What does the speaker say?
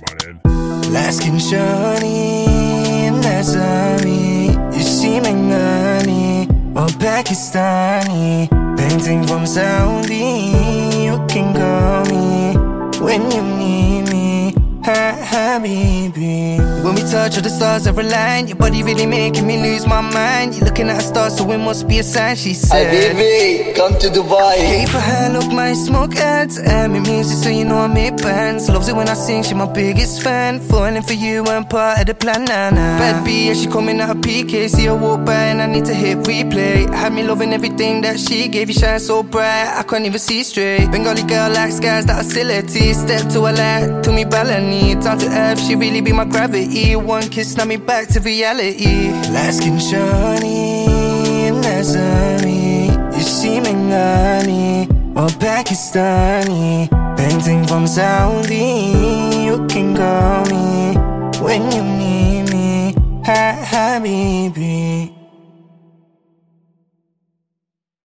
mannen. Laskin shawty, Nazari. You seem Bengali or Pakistani. Painting from Saudi. You can call me when you need me, habibi. When we touch, all the stars are aligned. Your body really making me lose my mind. You're looking at a star, so it must be a sign, she said. Hey baby, come to Dubai. Gave her hair, look, my smoke ads. Me music, so you know I make plans. Loves it when I sing, she my biggest fan. Falling for you and part of the plan, nah, nah. Bad B, yeah, she coming out of PK. See her walk by and I need to hit replay. Had me loving everything that she gave. You shine so bright, I can't even see straight. Bengali girl like skies, that hostility. Step to her light, to me balani. Down to earth, she really be my gravity. One kiss, now me back to reality. Laskin shawty, Nazari. You seem Bengali or Pakistani. Painting from Saudi. You can call me when you need me, habibi.